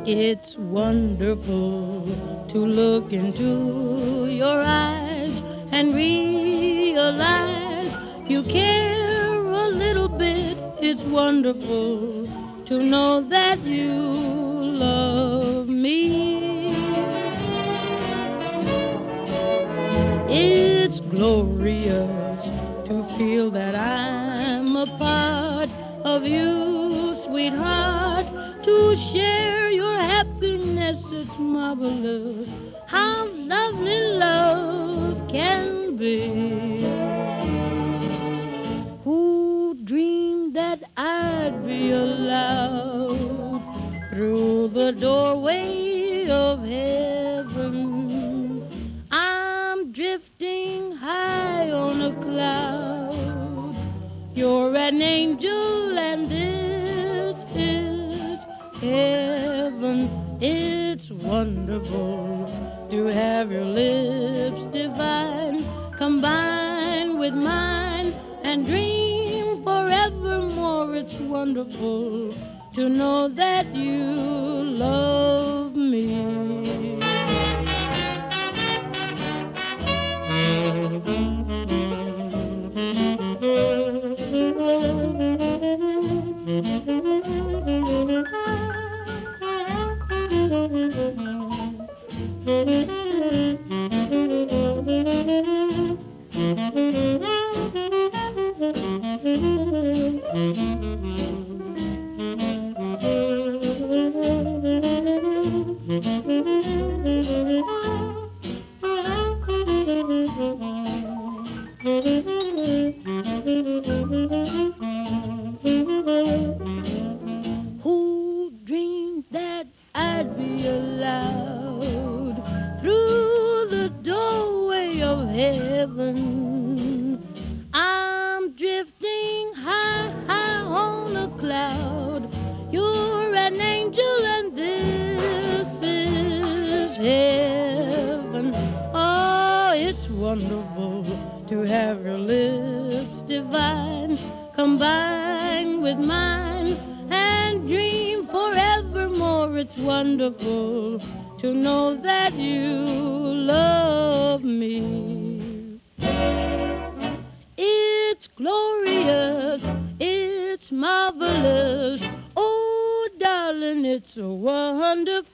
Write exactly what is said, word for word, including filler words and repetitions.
It's wonderful to look into your eyes and realize you care a little bit. It's wonderful to know that you love me. It's glorious to feel that I'm a part of you, sweetheart, to share your happiness. It's marvelous how lovely love can be. Who dreamed that I'd be allowed through the doorway of heaven? I'm drifting high on a cloud. You're an angel and this is heaven. It's wonderful to have your lips divine combine with mine and dream forevermore. It's wonderful to know that you love me. Who dreamed that I'd be allowed through the doorway of heaven? I'm drifting high, high on a cloud. You're an angel and this is heaven. Oh, it's wonderful to have your lips divine combine with mine and dream forevermore. It's wonderful to know that you love me. It's glorious, it's marvelous. Oh, darling, it's so wonderful